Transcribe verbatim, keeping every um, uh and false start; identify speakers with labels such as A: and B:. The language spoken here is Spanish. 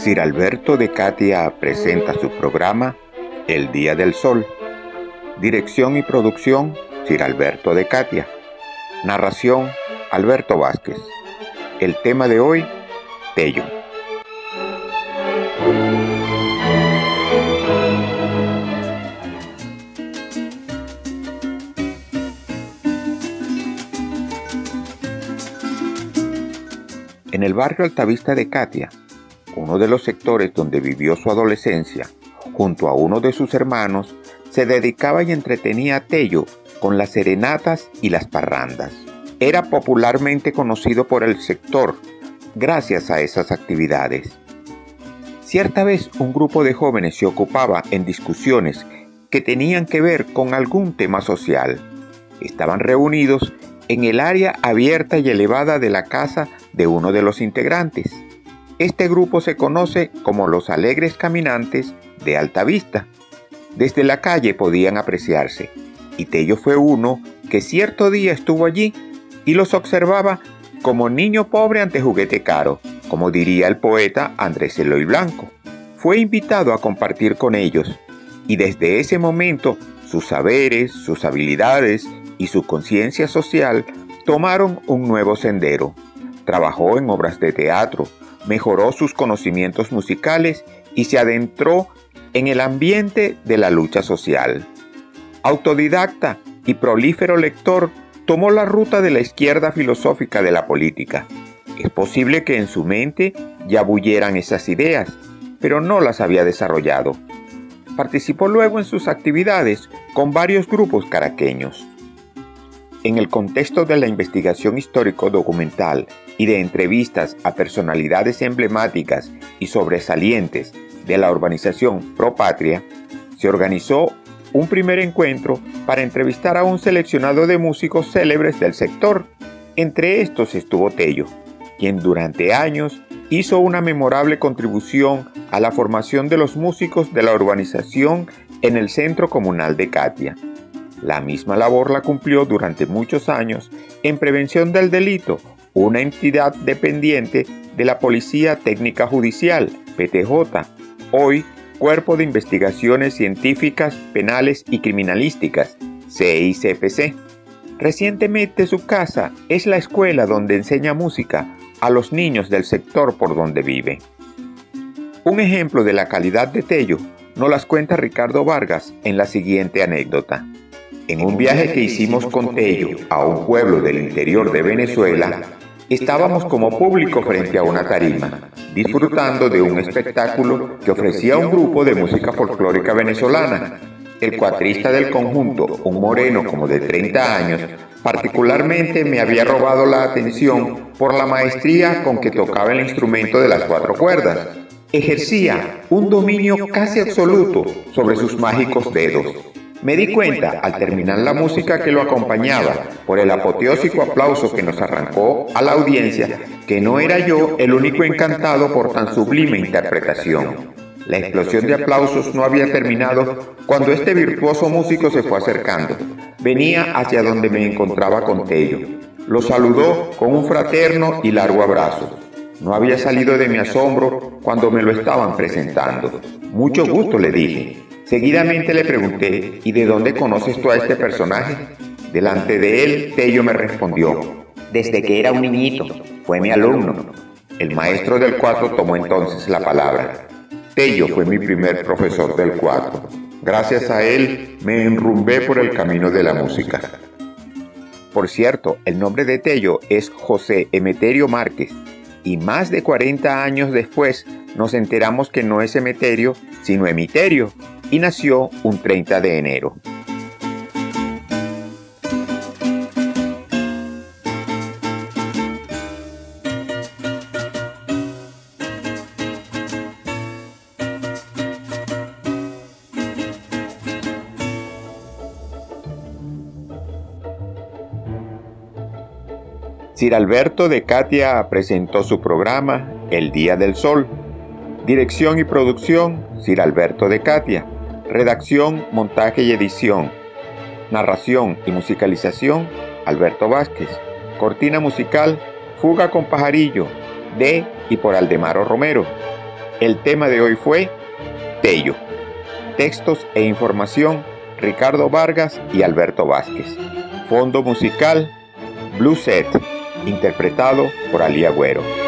A: Sir Alberto de Catia presenta su programa El Día del Sol. Dirección y producción, Sir Alberto de Catia. Narración, Alberto Vázquez. El tema de hoy, Tello. En el barrio Altavista de Catia, uno de los sectores donde vivió su adolescencia, junto a uno de sus hermanos, se dedicaba y entretenía a Tello con las serenatas y las parrandas. Era popularmente conocido por el sector gracias a esas actividades. Cierta vez un grupo de jóvenes se ocupaba en discusiones que tenían que ver con algún tema social. Estaban reunidos en el área abierta y elevada de la casa de uno de los integrantes. Este grupo se conoce como los Alegres Caminantes de Altavista. Desde la calle podían apreciarse, y Tello fue uno que cierto día estuvo allí y los observaba como niño pobre ante juguete caro, como diría el poeta Andrés Eloy Blanco. Fue invitado a compartir con ellos, y desde ese momento sus saberes, sus habilidades y su conciencia social tomaron un nuevo sendero. Trabajó en obras de teatro, mejoró sus conocimientos musicales y se adentró en el ambiente de la lucha social. Autodidacta y prolífero lector, tomó la ruta de la izquierda filosófica de la política. Es posible que en su mente ya bulleran esas ideas, pero no las había desarrollado. Participó luego en sus actividades con varios grupos caraqueños. En el contexto de la investigación histórico-documental y de entrevistas a personalidades emblemáticas y sobresalientes de la organización Pro Patria, se organizó un primer encuentro para entrevistar a un seleccionado de músicos célebres del sector. Entre estos estuvo Tello, quien durante años hizo una memorable contribución a la formación de los músicos de la urbanización en el Centro Comunal de Catia. La misma labor la cumplió durante muchos años en Prevención del Delito, una entidad dependiente de la Policía Técnica Judicial, P T J, hoy Cuerpo de Investigaciones Científicas, Penales y Criminalísticas, C I C P C. Recientemente su casa es la escuela donde enseña música a los niños del sector por donde vive. Un ejemplo de la calidad de Tello nos las cuenta Ricardo Vargas en la siguiente anécdota. En un viaje que hicimos con Tello a un pueblo del interior de Venezuela, estábamos como público frente a una tarima, disfrutando de un espectáculo que ofrecía un grupo de música folclórica venezolana. El cuatrista del conjunto, un moreno como de treinta años, particularmente me había robado la atención por la maestría con que tocaba el instrumento de las cuatro cuerdas. Ejercía un dominio casi absoluto sobre sus mágicos dedos. Me di cuenta, al terminar la música que lo acompañaba, por el apoteósico aplauso que nos arrancó a la audiencia, que no era yo el único encantado por tan sublime interpretación. La explosión de aplausos no había terminado cuando este virtuoso músico se fue acercando. Venía hacia donde me encontraba con Tello. Lo saludó con un fraterno y largo abrazo. No había salido de mi asombro cuando me lo estaban presentando. Mucho gusto, le dije. Seguidamente le pregunté, ¿y de dónde conoces tú a este personaje? Delante de él, Tello me respondió, desde que era un niñito, fue mi alumno. El maestro del cuatro tomó entonces la palabra. Tello fue mi primer profesor del cuatro. Gracias a él me enrumbé por el camino de la música. Por cierto, el nombre de Tello es José Emeterio Márquez, y más de cuarenta años después nos enteramos que no es Emeterio, sino Emiterio, y nació un treinta de enero. Sir Alberto de Catia presentó su programa El Día del Sol. Dirección y producción, Sir Alberto de Catia. Redacción, montaje y edición. Narración y musicalización, Alberto Vázquez. Cortina musical, Fuga con Pajarillo, de y por Aldemaro Romero. El tema de hoy fue Tello. Textos e información, Ricardo Vargas y Alberto Vázquez. Fondo musical, Blue Set, interpretado por Ali Agüero.